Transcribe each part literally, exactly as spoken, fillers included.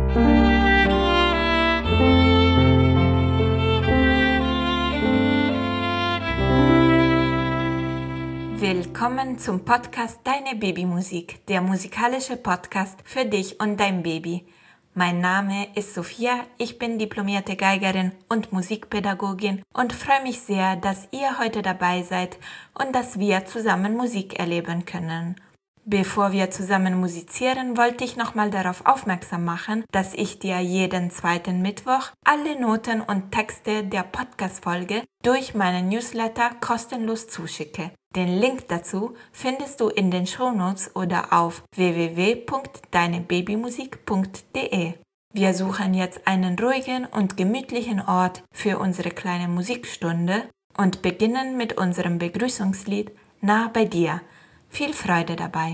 Willkommen zum Podcast Deine Babymusik, der musikalische Podcast für dich und dein Baby. Mein Name ist Sophia, ich bin diplomierte Geigerin und Musikpädagogin und freue mich sehr, dass ihr heute dabei seid und dass wir zusammen Musik erleben können. Bevor wir zusammen musizieren, wollte ich nochmal darauf aufmerksam machen, dass ich dir jeden zweiten Mittwoch alle Noten und Texte der Podcast-Folge durch meinen Newsletter kostenlos zuschicke. Den Link dazu findest du in den Shownotes oder auf w w w punkt deine babymusik punkt d e. Wir suchen jetzt einen ruhigen und gemütlichen Ort für unsere kleine Musikstunde und beginnen mit unserem Begrüßungslied Nah bei dir. Viel Freude dabei!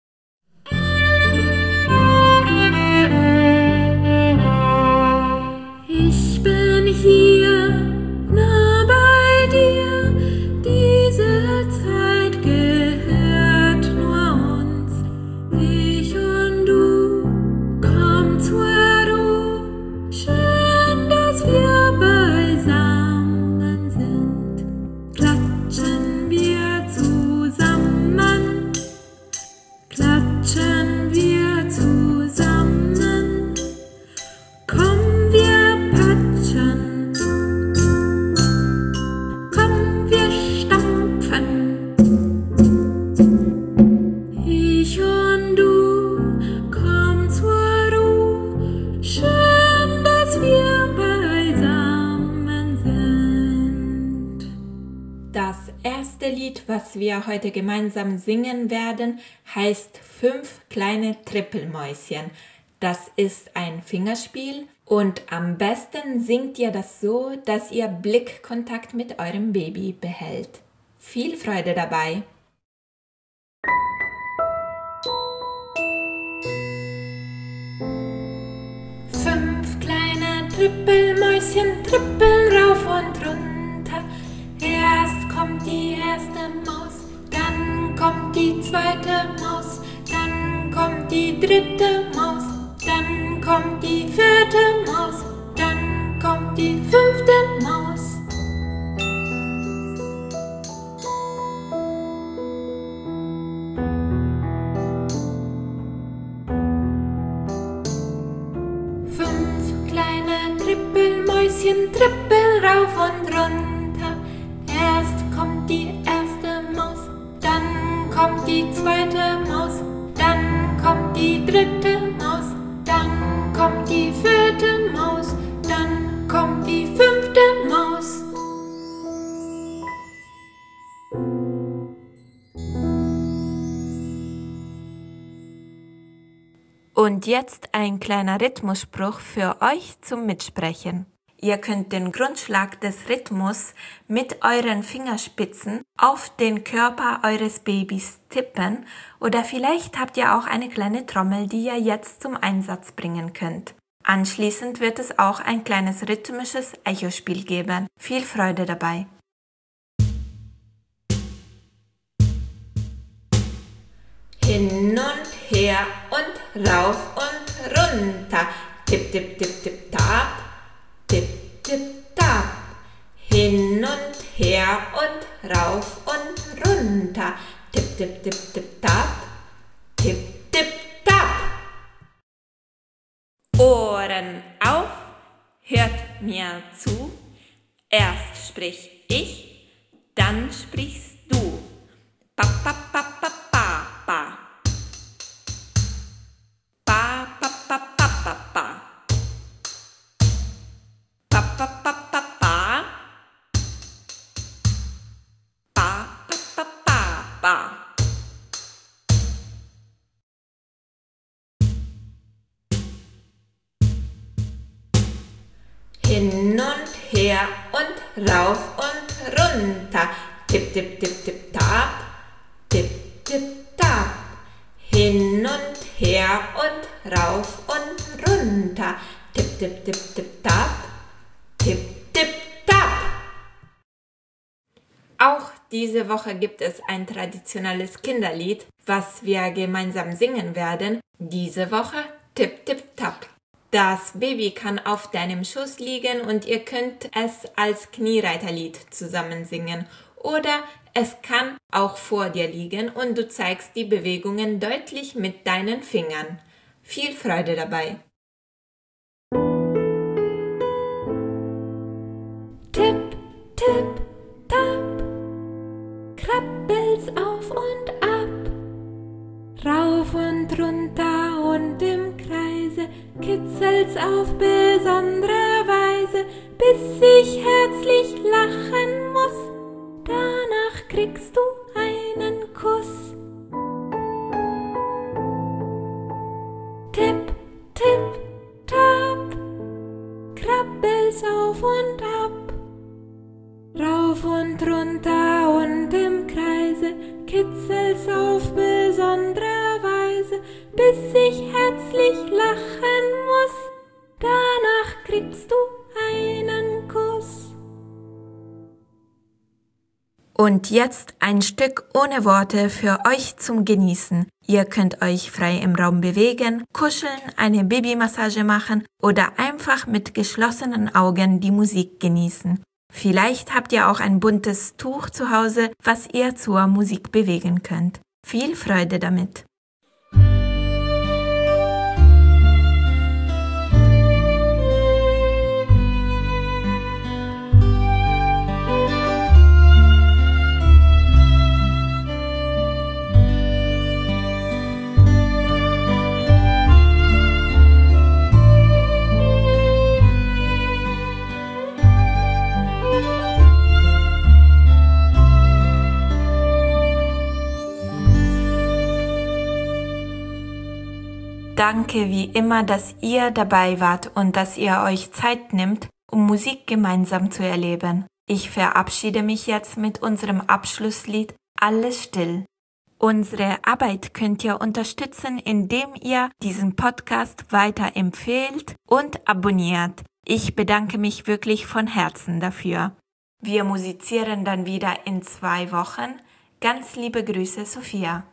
Ich bin hier, nah bei dir, diese Zeit gehört nur uns. Ich und du, komm zur Ruhe, schön, dass wir beisammen sind. Klatschen wir zusammen, klatschen wir zusammen, komm wir patschen, komm wir stampfen, ich und du, komm zur Ruhe, schön, dass wir beisammen sind. Das erste Lied, was wir heute gemeinsam singen werden, heißt Fünf kleine Trippelmäuschen. Das ist ein Fingerspiel und am besten singt ihr das so, dass ihr Blickkontakt mit eurem Baby behält. Viel Freude dabei! Fünf kleine Trippelmäuschen trippeln rauf und runter. Erst kommt die erste Maus, dann kommt die zweite Maus, dann kommt die dritte Maus, dann kommt die vierte Maus, dann kommt die fünfte Maus. Fünf kleine Trippelmäuschen trippeln rauf und runter. Erst kommt die erste Maus, dann kommt die zweite Maus, dann kommt die dritte Maus, dann kommt die vierte Maus, dann kommt die fünfte Maus. Und jetzt ein kleiner Rhythmusspruch für euch zum Mitsprechen. Ihr könnt den Grundschlag des Rhythmus mit euren Fingerspitzen auf den Körper eures Babys tippen oder vielleicht habt ihr auch eine kleine Trommel, die ihr jetzt zum Einsatz bringen könnt. Anschließend wird es auch ein kleines rhythmisches Echospiel geben. Viel Freude dabei! Hin und her und rauf und runter, tipp, tipp, tipp, tipp, tap. Tipp, tipp, tap, hin und her und rauf und runter. Tipp, tipp, tipp, tipp, tap, tipp, tipp, tap. Ohren auf, hört mir zu. Erst sprich ich, dann sprichst du. Pa, pa, pa, pa, pa, pa. Pa, pa, pa, pa, pa, pa. Pa, pa, pa, pa, pa. Pa, pa, pa, pa, pa. Hin und her und rauf und runter. Tipp, tipp, tipp, tipp, tap. Tipp, tipp, tap. Hin und her und rauf und runter. Tipp, tipp, tipp, tipp, tap. Tipp, tipp, tap. Auch diese Woche gibt es ein traditionelles Kinderlied, was wir gemeinsam singen werden. Diese Woche Tipp, Tipp, Tap. Das Baby kann auf deinem Schoß liegen und ihr könnt es als Kniereiterlied zusammen singen. Oder es kann auch vor dir liegen und du zeigst die Bewegungen deutlich mit deinen Fingern. Viel Freude dabei! Tipp, tipp, tap, krabbelst auf und ab, rauf und runter und im Kreise, kitzelst auf besondere Weise, bis ich herzlich lachen muss. Danach kriegst du einen Kuss. Tipp, tipp, tap, krabbelst auf und ab, rauf und runter und im Kreise, kitzelst auf besondere Weise, bis ich herzlich lachen muss. Danach kriegst du einen Kuss. Und jetzt ein Stück ohne Worte für euch zum Genießen. Ihr könnt euch frei im Raum bewegen, kuscheln, eine Babymassage machen oder einfach mit geschlossenen Augen die Musik genießen. Vielleicht habt ihr auch ein buntes Tuch zu Hause, was ihr zur Musik bewegen könnt. Viel Freude damit! Danke wie immer, dass ihr dabei wart und dass ihr euch Zeit nimmt, um Musik gemeinsam zu erleben. Ich verabschiede mich jetzt mit unserem Abschlusslied Alles still. Unsere Arbeit könnt ihr unterstützen, indem ihr diesen Podcast weiterempfehlt und abonniert. Ich bedanke mich wirklich von Herzen dafür. Wir musizieren dann wieder in zwei Wochen. Ganz liebe Grüße, Sophia.